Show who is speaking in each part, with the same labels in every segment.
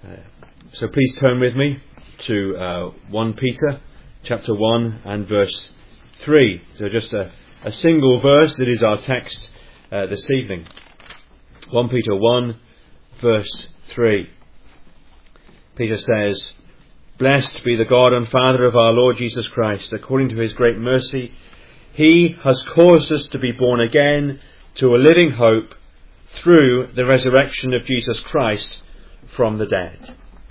Speaker 1: So please turn with me to 1 Peter chapter 1 and verse 3. So just a single verse that is our text this evening. 1 Peter 1 verse 3. Peter says, "Blessed be the God and Father of our Lord Jesus Christ. According to his great mercy, he has caused us to be born again to a living hope through the resurrection of Jesus Christ from the dead."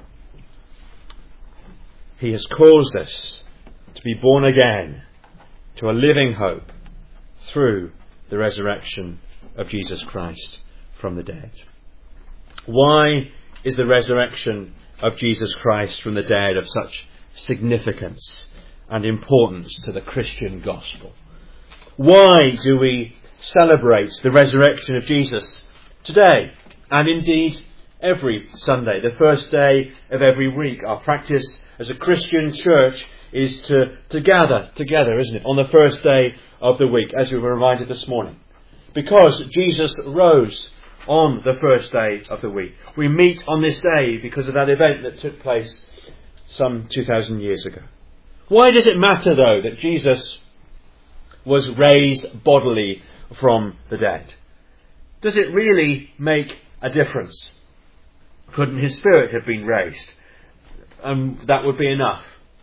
Speaker 1: He has caused us to be born again to a living hope through the resurrection of Jesus Christ from the dead. Why is the resurrection of Jesus Christ from the dead of such significance and importance to the Christian gospel? Why do we celebrate the resurrection of Jesus today, and indeed every Sunday, the first day of every week? Our practice as a Christian church is to gather together, isn't it, on the first day of the week, as we were reminded this morning. Because Jesus rose on the first day of the week. We meet on this day because of that event that took place some 2,000 years ago. Why does it matter, though, that Jesus was raised bodily from the dead? Does it really make a difference? Couldn't his spirit have been raised? And that would be enough.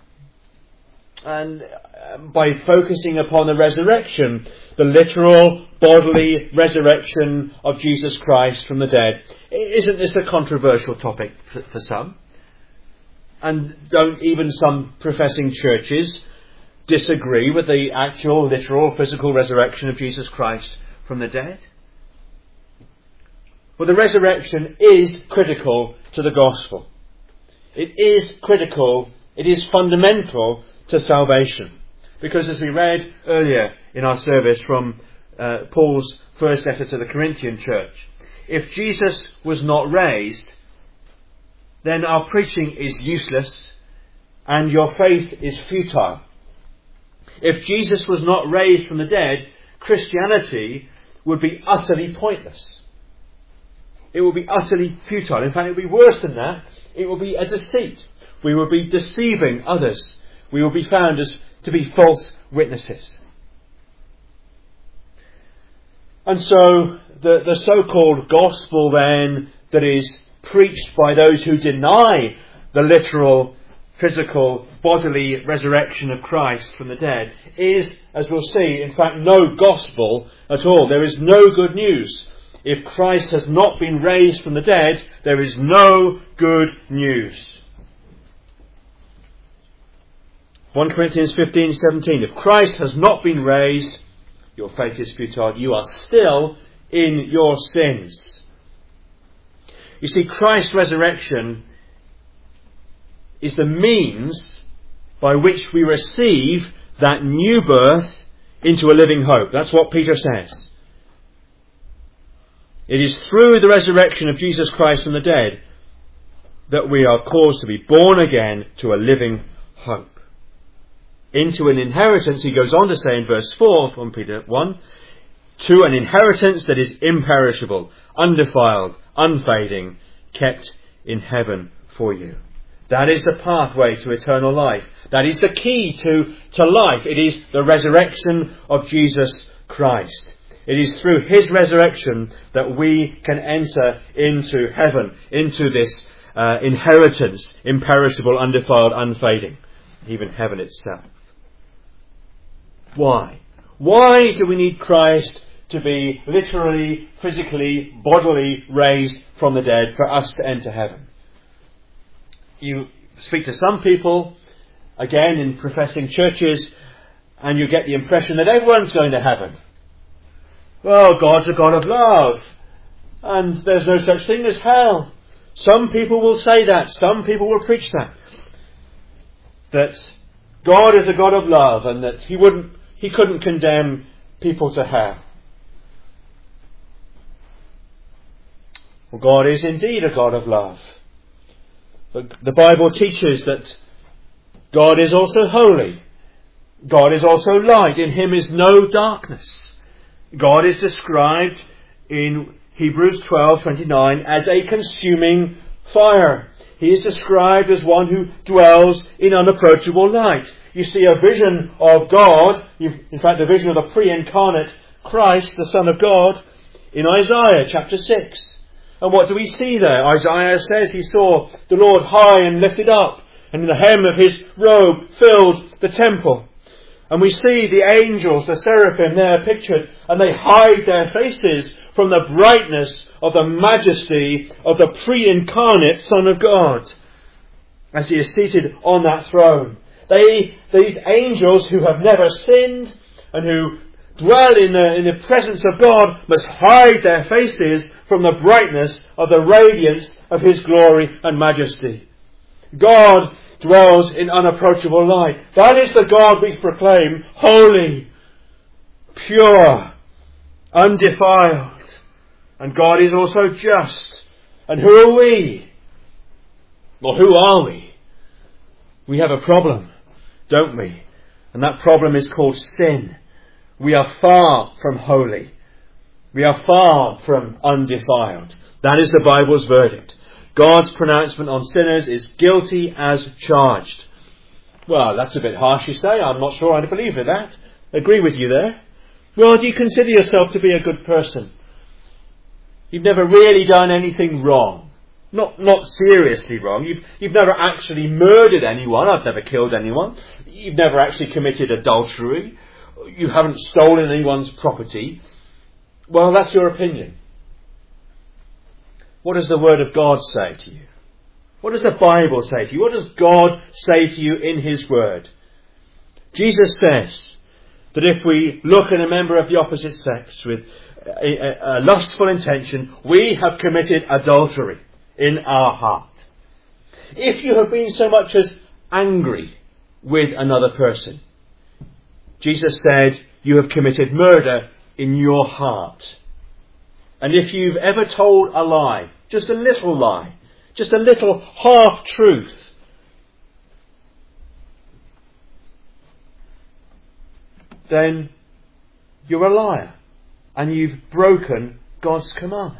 Speaker 1: And by focusing upon the resurrection, the literal bodily resurrection of Jesus Christ from the dead, isn't this a controversial topic for some? And don't even some professing churches disagree with the actual, literal, physical resurrection of Jesus Christ from the dead? Well, the resurrection is critical to the gospel. It is critical, it is fundamental to salvation. Because as we read earlier in our service from Paul's first letter to the Corinthian church, if Jesus was not raised, then our preaching is useless and your faith is futile. If Jesus was not raised from the dead, Christianity would be utterly pointless. It will be utterly futile. In fact, it will be worse than that. It will be a deceit. We will be deceiving others. We will be found to be false witnesses. And so, the so-called gospel then that is preached by those who deny the literal, physical, bodily resurrection of Christ from the dead is, as we'll see, in fact, no gospel at all. There is no good news. If Christ has not been raised from the dead, there is no good news. 1 Corinthians 15:17. If Christ has not been raised, your faith is futile. You are still in your sins. You see, Christ's resurrection is the means by which we receive that new birth into a living hope. That's what Peter says. It is through the resurrection of Jesus Christ from the dead that we are caused to be born again to a living hope. Into an inheritance, he goes on to say in verse 4 from Peter 1, to an inheritance that is imperishable, undefiled, unfading, kept in heaven for you. That is the pathway to eternal life. That is the key to life. It is the resurrection of Jesus Christ. It is through his resurrection that we can enter into heaven, into this inheritance, imperishable, undefiled, unfading, even heaven itself. Why? Why do we need Christ to be literally, physically, bodily raised from the dead for us to enter heaven? You speak to some people, again in professing churches, and you get the impression that everyone's going to heaven. Well, God's a God of love, and there's no such thing as hell. Some people will say that. Some people will preach that. That God is a God of love, and that He couldn't condemn people to hell. Well, God is indeed a God of love. But the Bible teaches that God is also holy. God is also light. In him is no darkness. God is described in Hebrews 12:29 as a consuming fire. He is described as one who dwells in unapproachable light. You see a vision of God, in fact the vision of the pre-incarnate Christ, the Son of God, in Isaiah chapter 6. And what do we see there? Isaiah says he saw the Lord high and lifted up, and the hem of his robe filled the temple. And we see the angels, the seraphim there pictured, and they hide their faces from the brightness of the majesty of the pre-incarnate Son of God as he is seated on that throne. These angels who have never sinned and who dwell in the presence of God must hide their faces from the brightness of the radiance of his glory and majesty. God dwells in unapproachable light. That is the God we proclaim, holy, pure, undefiled. And God is also just. And who are we? Well, who are we? We have a problem, don't we? And that problem is called sin. We are far from holy. We are far from undefiled. That is the Bible's verdict. God's pronouncement on sinners is guilty as charged. Well, that's a bit harsh, you say. I'm not sure I believe in that. Agree with you there. Well, do you consider yourself to be a good person? You've never really done anything wrong. Not seriously wrong. You've never actually murdered anyone. I've never killed anyone. You've never actually committed adultery. You haven't stolen anyone's property. Well, that's your opinion. What does the Word of God say to you? What does the Bible say to you? What does God say to you in His Word? Jesus says that if we look at a member of the opposite sex with a lustful intention, we have committed adultery in our heart. If you have been so much as angry with another person, Jesus said you have committed murder in your heart. And if you've ever told a lie, just a little half-truth, then you're a liar and you've broken God's command.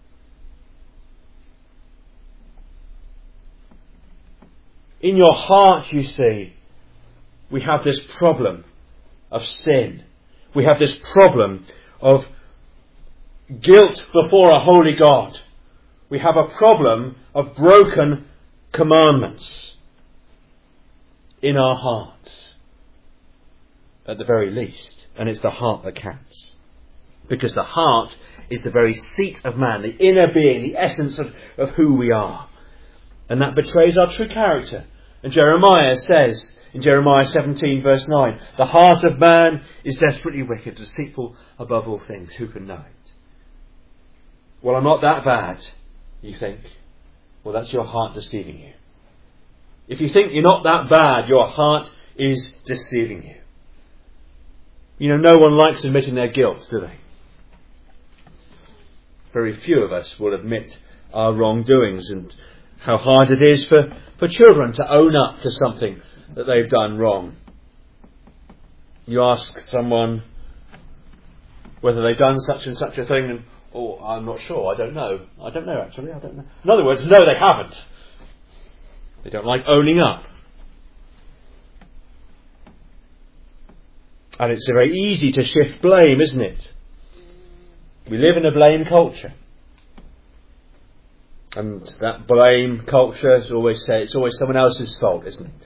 Speaker 1: In your heart, you see, we have this problem of sin. We have this problem of guilt before a holy God. We have a problem of broken commandments in our hearts, at the very least. And it's the heart that counts. Because the heart is the very seat of man, the inner being, the essence of who we are. And that betrays our true character. And Jeremiah says in Jeremiah 17 verse 9, the heart of man is desperately wicked, deceitful above all things. Who can know it? Well, I'm not that bad, you think. Well, that's your heart deceiving you. If you think you're not that bad, your heart is deceiving you. You know, no one likes admitting their guilt, do they? Very few of us will admit our wrongdoings, and how hard it is for children to own up to something that they've done wrong. You ask someone whether they've done such and such a thing, and oh, I'm not sure, I don't know actually. In other words, no, they haven't. They don't like owning up. And it's very easy to shift blame, isn't it? We live in a blame culture. And that blame culture, as always say, it's always someone else's fault, isn't it?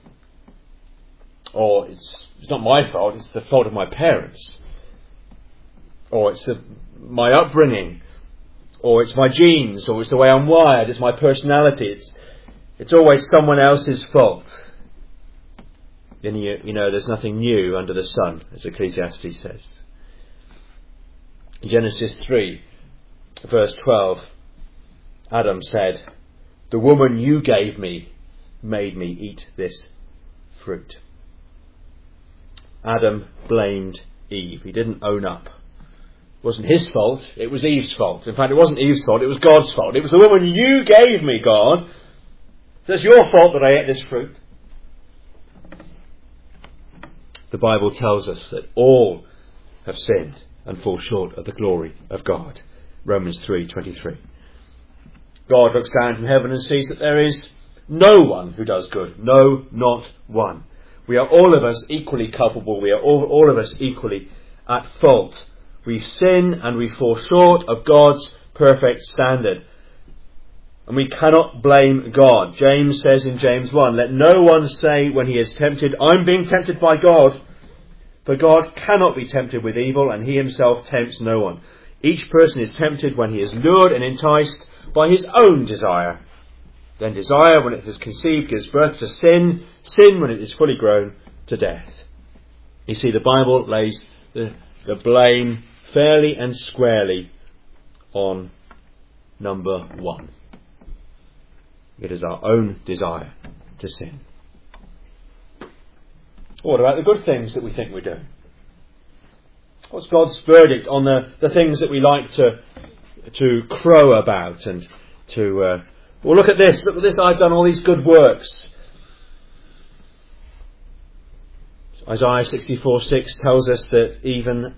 Speaker 1: Or it's not my fault, it's the fault of my parents. Or it's my upbringing. Or it's my genes, or it's the way I'm wired, it's my personality. It's always someone else's fault. And you know, there's nothing new under the sun, as Ecclesiastes says. In Genesis 3, verse 12, Adam said, "The woman you gave me made me eat this fruit." Adam blamed Eve. He didn't own up. It wasn't his fault, it was Eve's fault. In fact, it wasn't Eve's fault, it was God's fault. It was the woman you gave me, God. It's your fault that I ate this fruit. The Bible tells us that all have sinned and fall short of the glory of God. Romans 3:23. God looks down from heaven and sees that there is no one who does good. No, not one. We are all of us equally culpable. We are all of us equally at fault. We sin and we fall short of God's perfect standard. And we cannot blame God. James says in James 1, let no one say when he is tempted, I'm being tempted by God. For God cannot be tempted with evil, and he himself tempts no one. Each person is tempted when he is lured and enticed by his own desire. Then desire, when it has conceived, gives birth to sin. Sin, when it is fully grown, to death. You see, the Bible lays the blame fairly and squarely on number one. It is our own desire to sin. What about the good things that we think we do? What's God's verdict on the things that we like to crow about and to... well, look at this, I've done all these good works. Isaiah 64:6 tells us that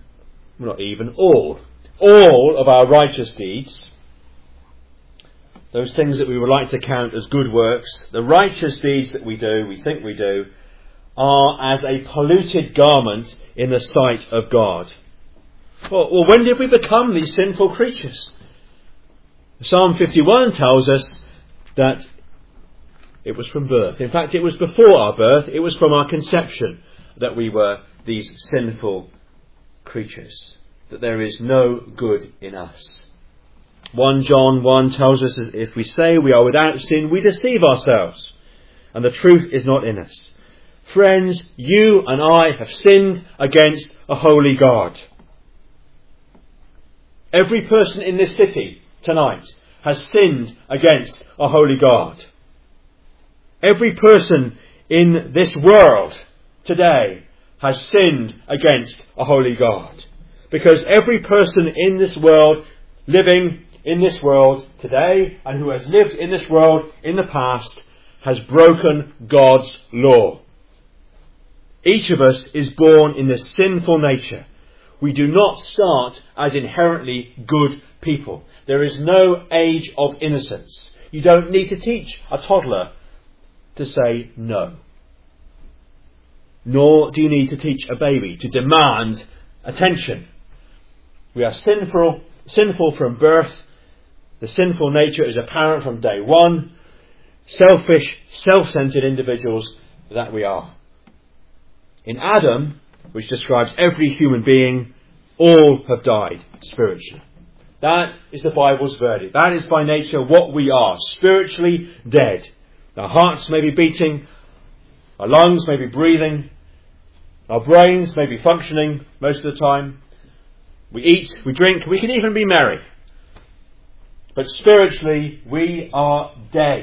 Speaker 1: all of our righteous deeds, those things that we would like to count as good works, the righteous deeds that we do, we think we do, are as a polluted garment in the sight of God. Well, when did we become these sinful creatures? Psalm 51 tells us that it was from birth. In fact, it was before our birth. It was from our conception that we were these sinful creatures, that there is no good in us. 1 John 1 tells us that if we say we are without sin, we deceive ourselves, and the truth is not in us. Friends, you and I have sinned against a holy God. Every person in this city tonight has sinned against a holy God. Every person in this world today has sinned against a holy God. Because every person in this world, living in this world today, and who has lived in this world in the past, has broken God's law. Each of us is born in this sinful nature. We do not start as inherently good people. There is no age of innocence. You don't need to teach a toddler to say no. Nor do you need to teach a baby to demand attention. We are sinful from birth. The sinful nature is apparent from day one. Selfish, self-centered individuals that we are. In Adam, which describes every human being, all have died spiritually. That is the Bible's verdict. That is by nature what we are, spiritually dead. Our hearts may be beating, our lungs may be breathing, our brains may be functioning most of the time. We eat, we drink, we can even be merry. But spiritually, we are dead.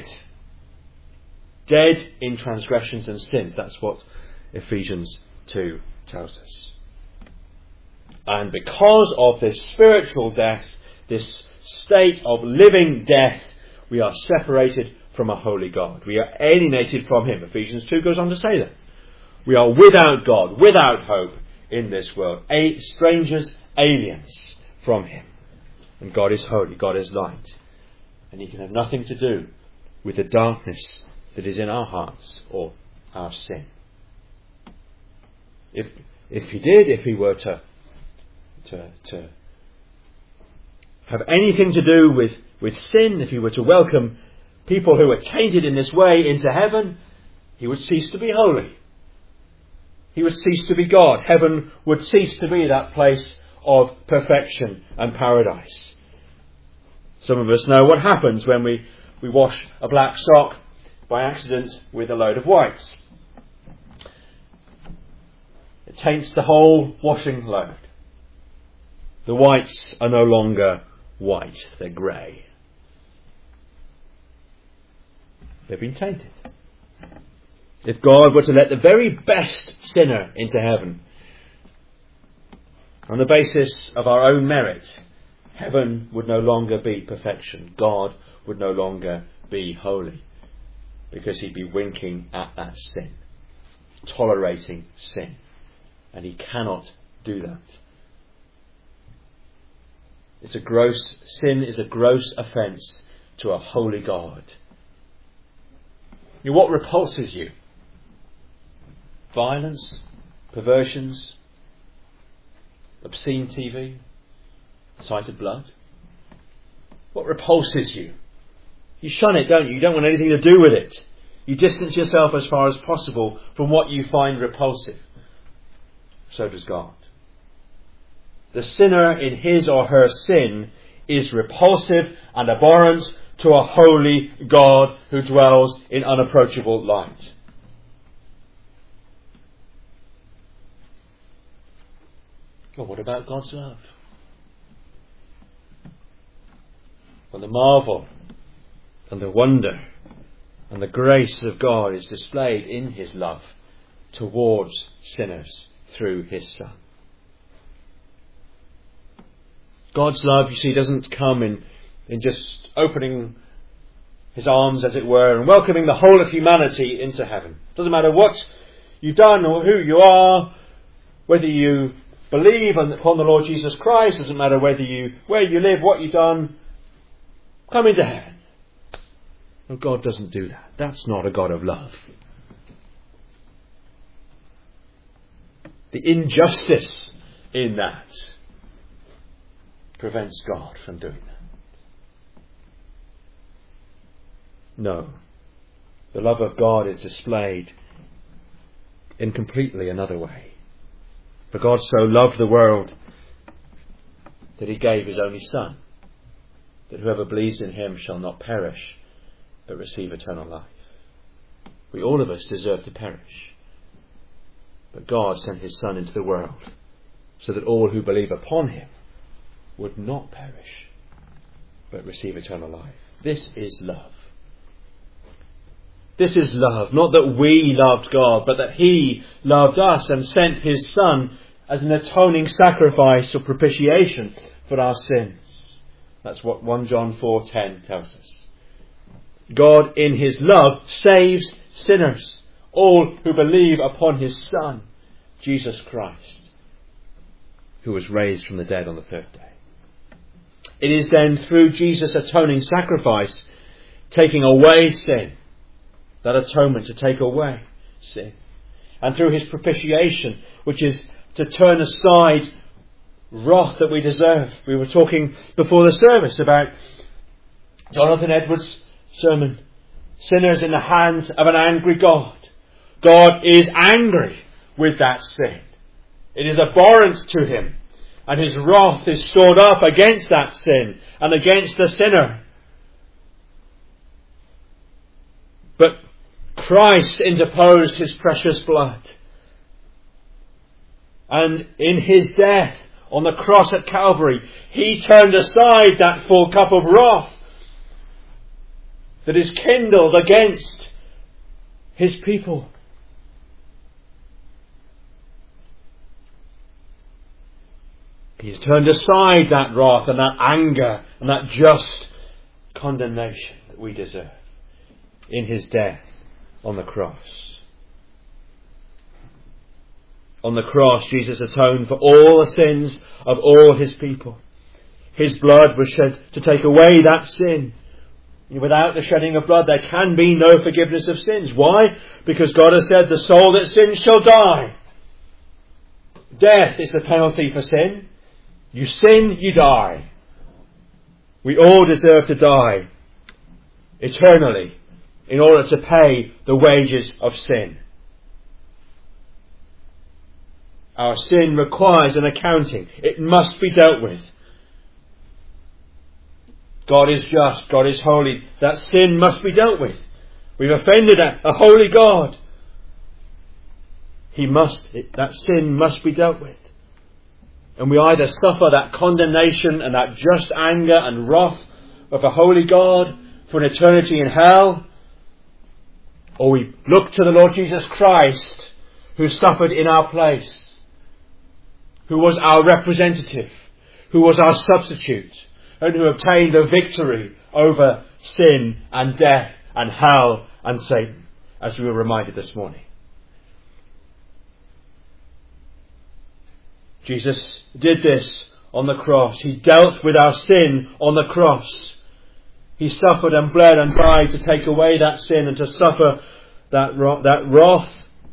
Speaker 1: Dead in transgressions and sins. That's what Ephesians 2 tells us. And because of this spiritual death, this state of living death, we are separated from a holy God. We are alienated from Him. Ephesians 2 goes on to say that. We are without God, without hope in this world. Strangers, aliens from Him. And God is holy, God is light. And He can have nothing to do with the darkness that is in our hearts or our sin. If He did, if He were to have anything to do with sin, if He were to welcome people who are tainted in this way into heaven, He would cease to be holy. He would cease to be God. Heaven would cease to be that place of perfection and paradise. Some of us know what happens when we wash a black sock by accident with a load of whites. It taints the whole washing load. The whites are no longer white, they're grey. They've been tainted. If God were to let the very best sinner into heaven, on the basis of our own merit, heaven would no longer be perfection. God would no longer be holy, because He'd be winking at that sin, tolerating sin. And He cannot do that. Sin is a gross offence to a holy God. What repulses you? Violence? Perversions? Obscene TV? Sight of blood? What repulses you? You shun it, don't you? You don't want anything to do with it. You distance yourself as far as possible from what you find repulsive. So does God. The sinner in his or her sin is repulsive and abhorrent to a holy God who dwells in unapproachable light. Well, what about God's love? Well, the marvel and the wonder and the grace of God is displayed in his love towards sinners through his Son. God's love, you see, doesn't come in just opening his arms, as it were, and welcoming the whole of humanity into heaven. It doesn't matter what you've done or who you are, whether you believe upon the Lord Jesus Christ, doesn't matter where you live, what you've done, come into heaven. No, God doesn't do that. That's not a God of love. The injustice in that prevents God from doing that. No. The love of God is displayed in completely another way. For God so loved the world that he gave his only Son, that whoever believes in him shall not perish, but receive eternal life. We all of us deserve to perish. But God sent his Son into the world so that all who believe upon him would not perish, but receive eternal life. This is love. This is love. Not that we loved God, but that he loved us and sent his Son as an atoning sacrifice or propitiation for our sins. That's what 1 John 4:10 tells us. God in his love saves sinners, all who believe upon his Son, Jesus Christ, who was raised from the dead on the third day. It is then through Jesus' atoning sacrifice, taking away sin, that atonement to take away sin, and through his propitiation, which is to turn aside wrath that we deserve. We were talking before the service about Jonathan Edwards' sermon, sinners in the hands of an angry God. God is angry with that sin. It is abhorrent to him, and his wrath is stored up against that sin and against the sinner. But Christ interposed his precious blood, and in his death on the cross at Calvary, he turned aside that full cup of wrath that is kindled against his people. He's turned aside that wrath and that anger and that just condemnation that we deserve in his death on the cross. On the cross, Jesus atoned for all the sins of all his people. His blood was shed to take away that sin. Without the shedding of blood, there can be no forgiveness of sins. Why? Because God has said, the soul that sins shall die. Death is the penalty for sin. You sin, you die. We all deserve to die eternally in order to pay the wages of sin. Our sin requires an accounting. It must be dealt with. God is just. God is holy. That sin must be dealt with. We've offended a holy God. That sin must be dealt with. And we either suffer that condemnation and that just anger and wrath of a holy God for an eternity in hell, or we look to the Lord Jesus Christ, who suffered in our place, who was our representative, who was our substitute, and who obtained a victory over sin and death and hell and Satan, as we were reminded this morning. Jesus did this on the cross. He dealt with our sin on the cross. He suffered and bled and died to take away that sin and to suffer that wrath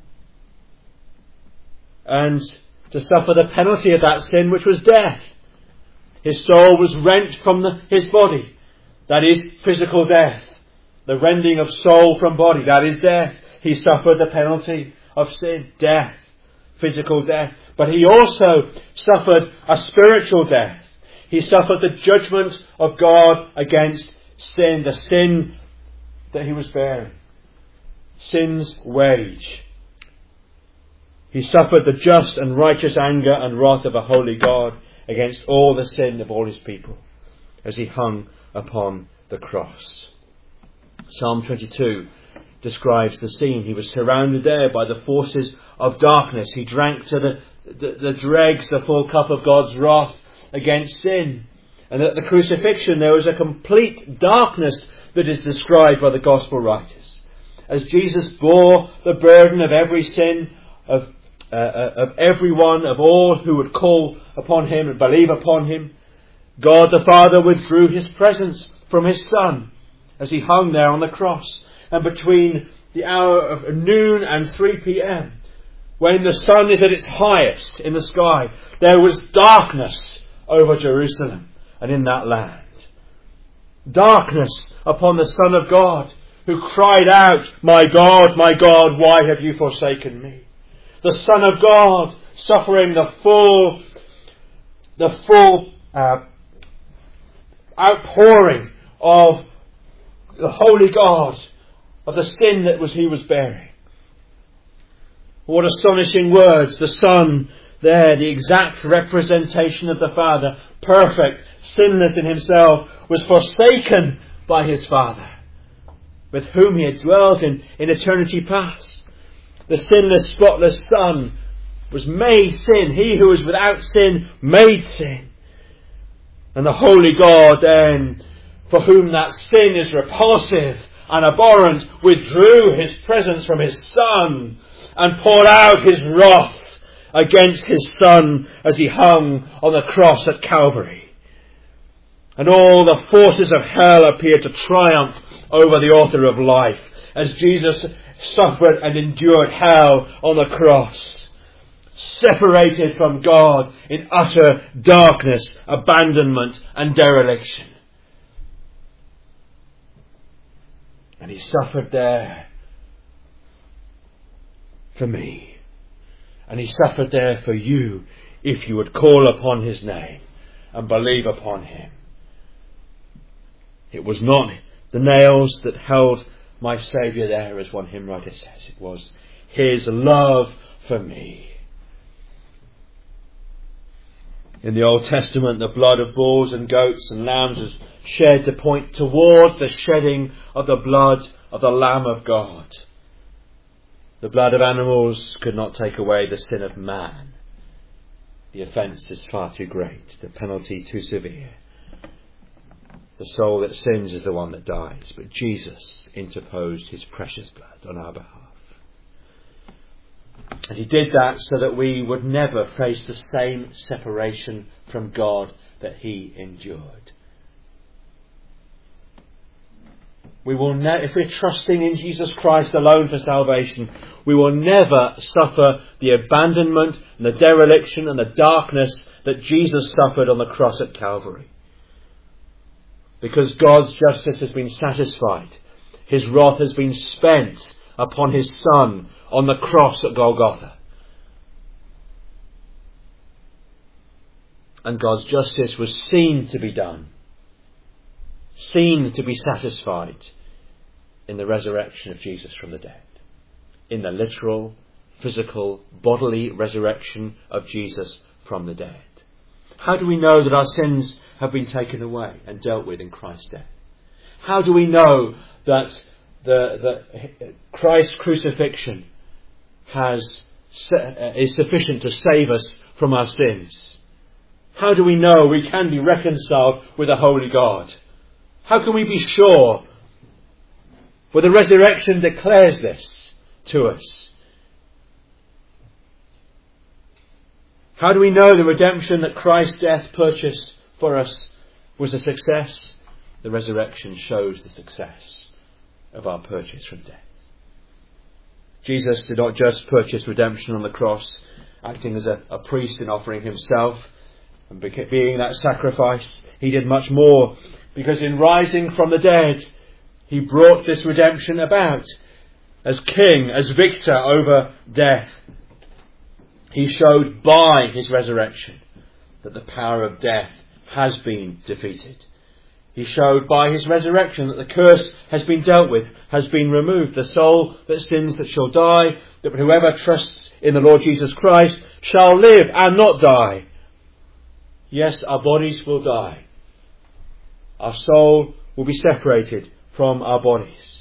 Speaker 1: and to suffer the penalty of that sin, which was death. His soul was rent from his body. That is physical death. The rending of soul from body, that is death. He suffered the penalty of sin, death, physical death. But he also suffered a spiritual death. He suffered the judgment of God against sin, the sin that he was bearing. Sin's wage. He suffered the just and righteous anger and wrath of a holy God against all the sin of all his people as he hung upon the cross. Psalm 22 describes the scene. He was surrounded there by the forces of darkness. He drank to the dregs the full cup of God's wrath against sin. And at the crucifixion there was a complete darkness that is described by the gospel writers. As Jesus bore the burden of every sin of everyone, of all who would call upon him and believe upon him, God the Father withdrew his presence from his Son as he hung there on the cross. And between the hour of noon and 3 p.m, when the sun is at its highest in the sky, there was darkness over Jerusalem and in that land. Darkness upon the Son of God, who cried out, my God, why have you forsaken me? The Son of God suffering the full outpouring of the holy God, of the sin that he was bearing. What astonishing words. The Son there, the exact representation of the Father, perfect, sinless in himself, was forsaken by his Father, with whom he had dwelt in eternity past. The sinless, spotless Son was made sin. He who was without sin made sin. And the holy God then, for whom that sin is repulsive and abhorrent, withdrew his presence from his Son and poured out his wrath against his Son as he hung on the cross at Calvary. And all the forces of hell appeared to triumph over the author of life as Jesus suffered and endured hell on the cross, separated from God in utter darkness, abandonment and dereliction. And he suffered there for me. And he suffered there for you if you would call upon his name and believe upon him. It was not the nails that held my Saviour there, as one hymn writer says. It was his love for me. In the Old Testament, the blood of bulls and goats and lambs was shed to point towards the shedding of the blood of the Lamb of God. The blood of animals could not take away the sin of man. The offence is far too great, the penalty too severe. The soul that sins is the one that dies, but Jesus interposed his precious blood on our behalf. And he did that so that we would never face the same separation from God that he endured. We will if we're trusting in Jesus Christ alone for salvation, we will never suffer the abandonment and the dereliction and the darkness that Jesus suffered on the cross at Calvary. Because God's justice has been satisfied. His wrath has been spent upon his Son on the cross at Golgotha. And God's justice was seen to be done, seen to be satisfied in the resurrection of Jesus from the dead. In the literal, physical, bodily resurrection of Jesus from the dead. How do we know that our sins have been taken away and dealt with in Christ's death? How do we know that Christ's crucifixion is sufficient to save us from our sins? How do we know we can be reconciled with a holy God? How can we be sure? Well, the resurrection declares this to us. How do we know the redemption that Christ's death purchased for us was a success? the resurrection shows the success of our purchase from death. Jesus did not just purchase redemption on the cross, acting as a priest and offering himself and being that sacrifice. He did much more, because in rising from the dead, he brought this redemption about as king, as victor over death. He showed by his resurrection that the power of death has been defeated. He showed by his resurrection that the curse has been dealt with, has been removed. The soul that sins that shall die, that whoever trusts in the Lord Jesus Christ shall live and not die. Yes, our bodies will die. Our soul will be separated from our bodies.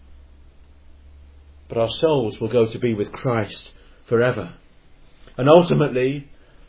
Speaker 1: But our souls will go to be with Christ forever. And ultimately,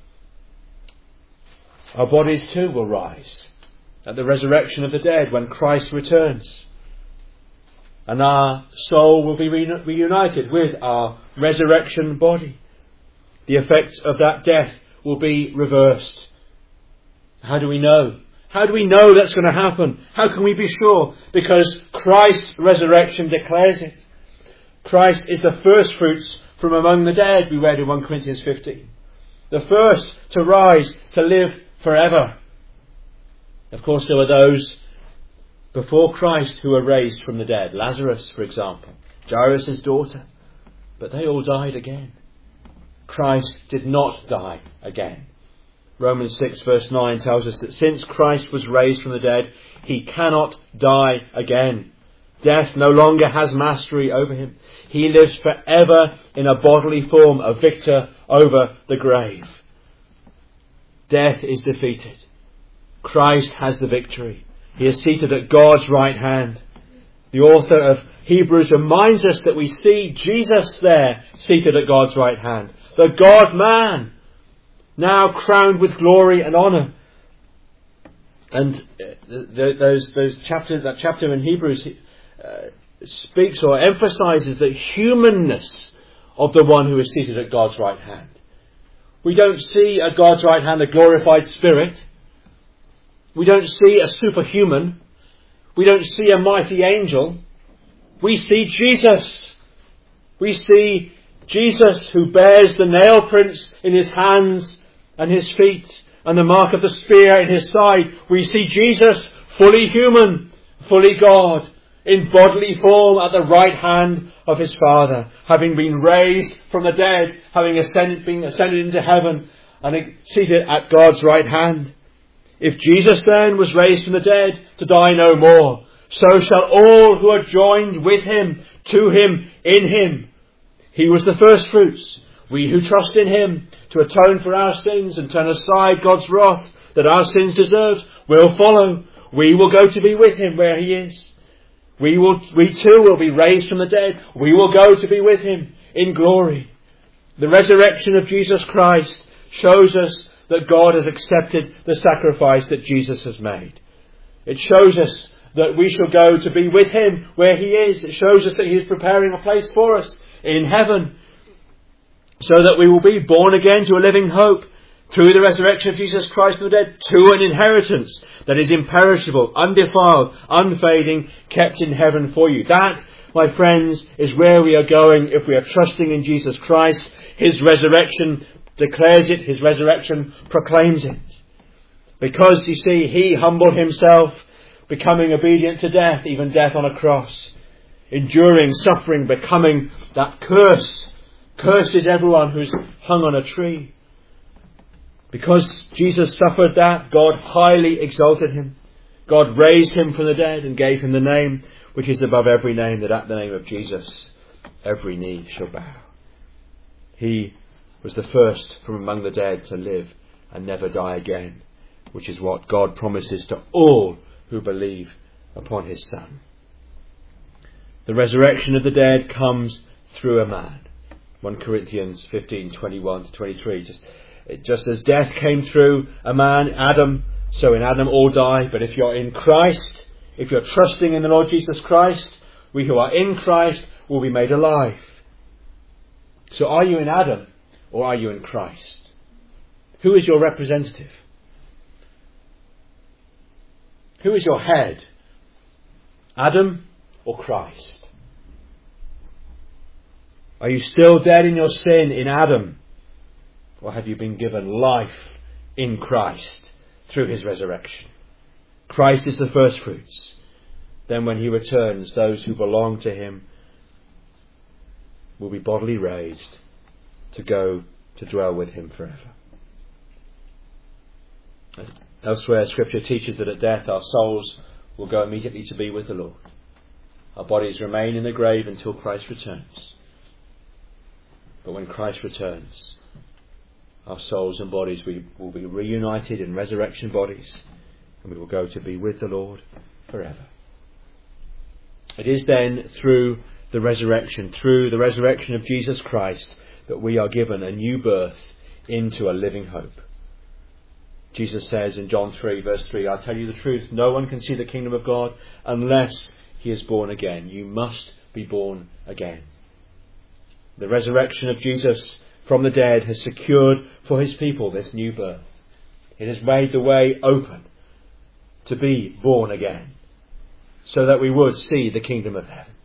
Speaker 1: our bodies too will rise at the resurrection of the dead when Christ returns. And our soul will be reunited with our resurrection body. The effects of that death will be reversed. How do we know? How do we know that's going to happen? How can we be sure? Because Christ's resurrection declares it. Christ is the first fruits from among the dead, we read in 1 Corinthians 15. The first to rise, to live forever. Of course, there were those before Christ who were raised from the dead. Lazarus, for example, Jairus' daughter. But they all died again. Christ did not die again. Romans 6 verse 9 tells us that since Christ was raised from the dead, he cannot die again. Death no longer has mastery over him. He lives forever in a bodily form, a victor over the grave. Death is defeated. Christ has the victory. He is seated at God's right hand. The author of Hebrews reminds us that we see Jesus there, seated at God's right hand. The God-man, now crowned with glory and honour. And that chapter in Hebrews speaks or emphasises the humanness of the one who is seated at God's right hand. We don't see at God's right hand a glorified spirit. We don't see a superhuman. We don't see a mighty angel. We see Jesus. We see Jesus who bears the nail prints in his hands and his feet and the mark of the spear in his side. We see Jesus fully human, fully God, in bodily form at the right hand of his Father, having been raised from the dead, having ascended into heaven and seated at God's right hand. If Jesus then was raised from the dead to die no more, so shall all who are joined with him, to him, in him. He was the first fruits. We who trust in him to atone for our sins and turn aside God's wrath that our sins deserve will follow. We will go to be with him where he is. We too will be raised from the dead. We will go to be with him in glory. The resurrection of Jesus Christ shows us that God has accepted the sacrifice that Jesus has made. It shows us that we shall go to be with him where he is. It shows us that he is preparing a place for us in heaven, so that we will be born again to a living hope through the resurrection of Jesus Christ from the dead, to an inheritance that is imperishable, undefiled, unfading, kept in heaven for you. That, my friends, is where we are going if we are trusting in Jesus Christ. His resurrection declares it. His resurrection proclaims it. Because, you see, he humbled himself, becoming obedient to death, even death on a cross. Enduring, suffering, becoming that curse. Cursed is everyone who's hung on a tree. Because Jesus suffered that, God highly exalted him. God raised him from the dead and gave him the name which is above every name, that at the name of Jesus every knee shall bow. He was the first from among the dead to live and never die again, which is what God promises to all who believe upon his Son. The resurrection of the dead comes through a man. 1 Corinthians 15:21-23. Just as death came through a man, Adam, so in Adam all die. But if you're in Christ, if you're trusting in the Lord Jesus Christ, we who are in Christ will be made alive. So are you in Adam or are you in Christ? Who is your representative? Who is your head? Adam or Christ? Are you still dead in your sin in Adam? Or have you been given life in Christ through his resurrection? Christ is the first fruits. Then when he returns, those who belong to him will be bodily raised to go to dwell with him forever. Elsewhere, Scripture teaches that at death our souls will go immediately to be with the Lord. Our bodies remain in the grave until Christ returns. But when Christ returns, our souls and bodies will be reunited in resurrection bodies, and we will go to be with the Lord forever. It is then through the resurrection of Jesus Christ, that we are given a new birth into a living hope. Jesus says in John 3 verse 3, I tell you the truth, no one can see the kingdom of God unless he is born again. You must be born again. The resurrection of Jesus from the dead has secured for his people this new birth. It has made the way open to be born again, so that we would see the kingdom of heaven.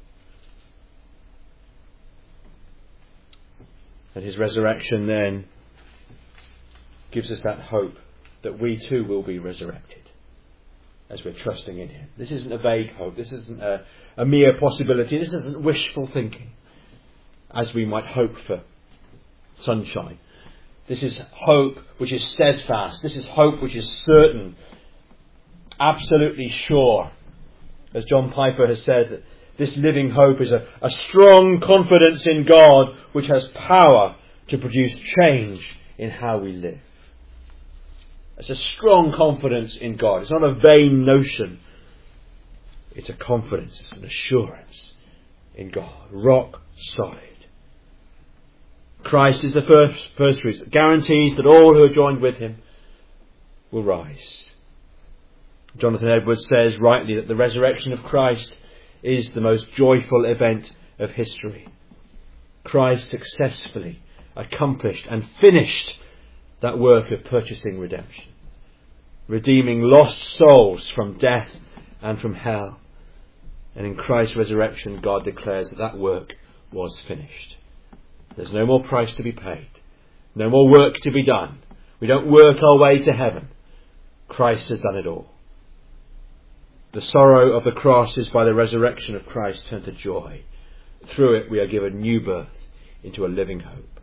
Speaker 1: And his resurrection then gives us that hope that we too will be resurrected as we're trusting in him. This isn't a vague hope. This isn't a mere possibility. This isn't wishful thinking, as we might hope for sunshine. This is hope which is steadfast. This is hope which is certain, absolutely sure. As John Piper has said, this living hope is a strong confidence in God which has power to produce change in how we live. It's a strong confidence in God. It's not a vain notion. It's a confidence, it's an assurance in God. Rock solid. Christ is the first fruits. It guarantees that all who are joined with him will rise. Jonathan Edwards says rightly that the resurrection of Christ is the most joyful event of history. Christ successfully accomplished and finished that work of purchasing redemption, redeeming lost souls from death and from hell. And in Christ's resurrection, God declares that that work was finished. There's no more price to be paid, no more work to be done. We don't work our way to heaven. Christ has done it all. The sorrow of the cross is by the resurrection of Christ turned to joy. Through it we are given new birth into a living hope.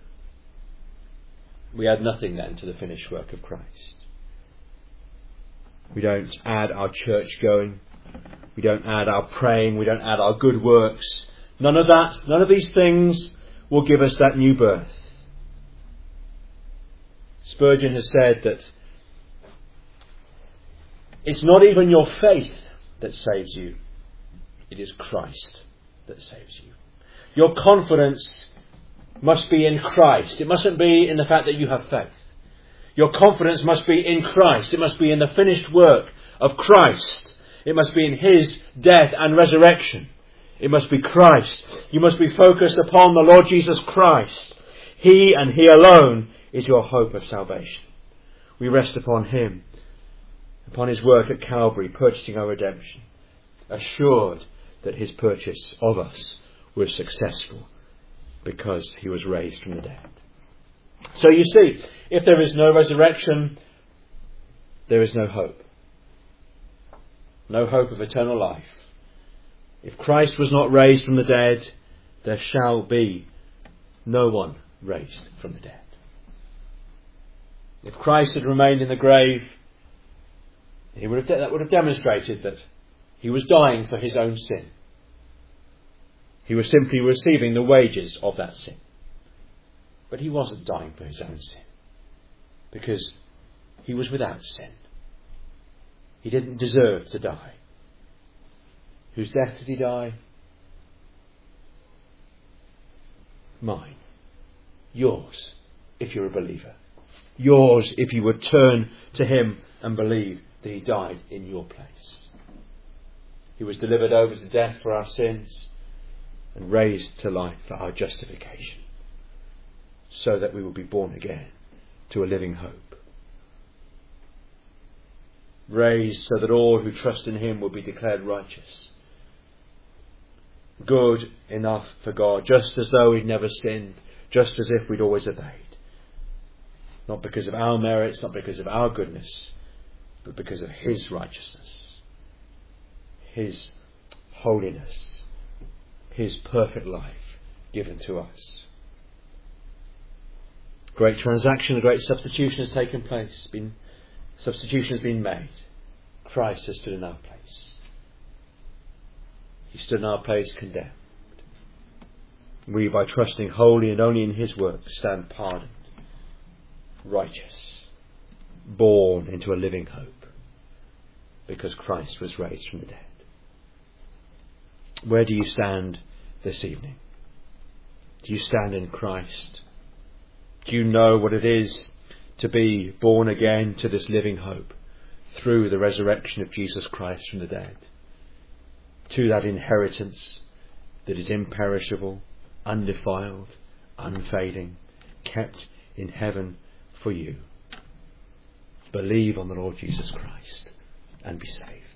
Speaker 1: We add nothing then to the finished work of Christ. We don't add our church going. We don't add our praying. We don't add our good works. None of that, none of these things will give us that new birth. Spurgeon has said that it's not even your faith that saves you. It is Christ that saves you. Your confidence must be in Christ. It mustn't be in the fact that you have faith. Your confidence must be in Christ. It must be in the finished work of Christ. It must be in his death and resurrection. It must be Christ. You must be focused upon the Lord Jesus Christ. He and he alone is your hope of salvation. We rest upon him, upon his work at Calvary, purchasing our redemption, assured that his purchase of us was successful because he was raised from the dead. So you see, if there is no resurrection, there is no hope. No hope of eternal life. If Christ was not raised from the dead, there shall be no one raised from the dead. If Christ had remained in the grave, that would have demonstrated that he was dying for his own sin. He was simply receiving the wages of that sin. But he wasn't dying for his own sin, because he was without sin. He didn't deserve to die. Whose death did he die? Mine. Yours, if you're a believer. Yours, if you would turn to him and believe that he died in your place. He was delivered over to death for our sins and raised to life for our justification, so that we will be born again to a living hope. Raised so that all who trust in him will be declared righteous. good enough for God, just as though we'd never sinned, just as if we'd always obeyed. Not because of our merits, not because of our goodness, but because of His righteousness, His holiness, His perfect life given to us. Great transaction, a great substitution has taken place. Substitution has been made. Christ has stood in our place. He stood in our place condemned. We, by trusting wholly and only in His work, stand pardoned, righteous, born into a living hope, because Christ was raised from the dead. Where do you stand this evening? Do you stand in Christ? Do you know what it is to be born again to this living hope through the resurrection of Jesus Christ from the dead? To that inheritance that is imperishable, undefiled, unfading, kept in heaven for you. Believe on the Lord Jesus Christ and be saved.